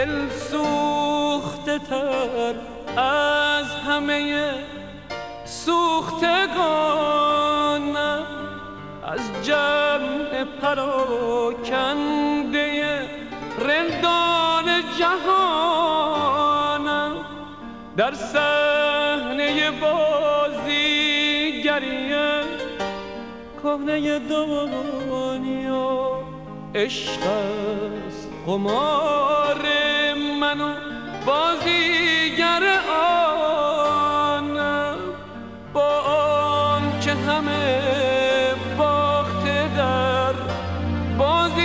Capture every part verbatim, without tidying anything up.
دل سوخته تر از همه سوختگانم، از جمع پراکنده رندان جهانم. در صحنه بازیگری کهنه دنیا عشق است قمار من و بازیگر آنم. با آن که همه باخته در بازی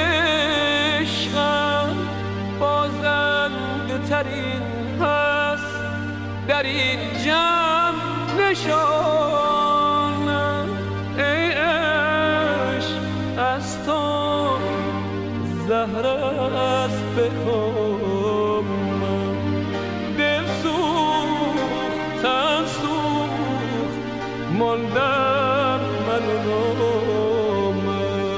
عشقم، بازنده ترین هست در این جمع نشانم. ای عشق از تو زهر است به کامم، دل سوخت تن سوخت ماندم من و نامم.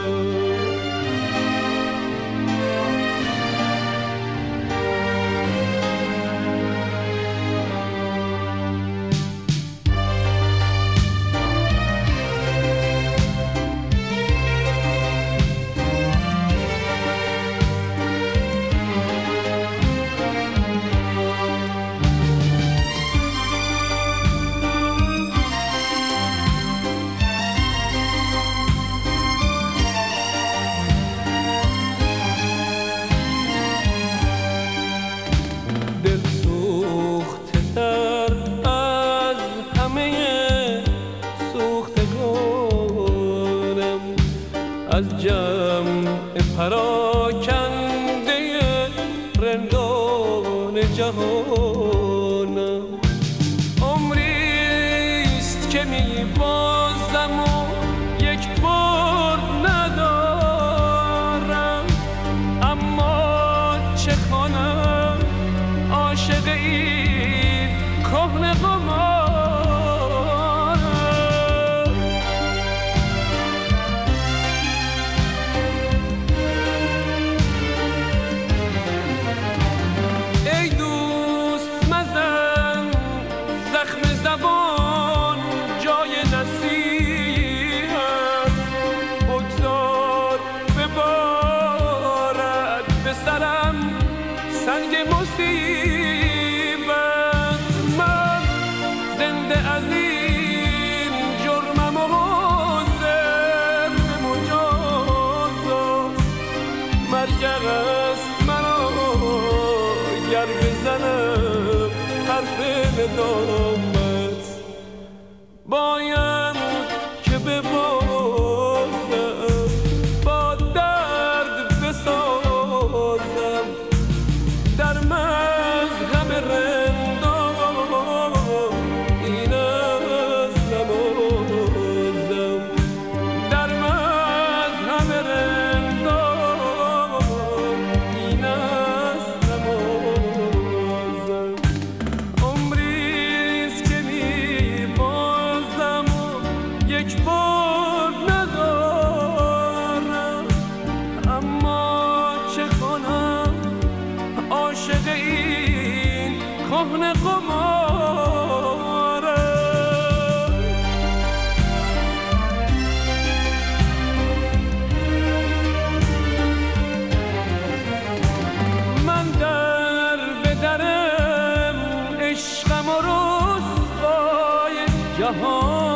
از جمع پراکنده رندان جهانم. عمریست که می بازم و یک بار ندارم، اما چه کنم عاشق این کهنه قمار. سنگ مصیبت من زنده از این جرمم و حاضر به مجازات. مرگ است مرا گر بزنم حرف ندامت، باید که ببازم با درد بسازم در مذهب رندان. این است نمازم در مذهب رندان، این است نمازم. عمریست که می بازم و یک بار ندارم، اما چه کنم عاشق این کهنه قمارم. من در به درم عشقم و رسوای جهان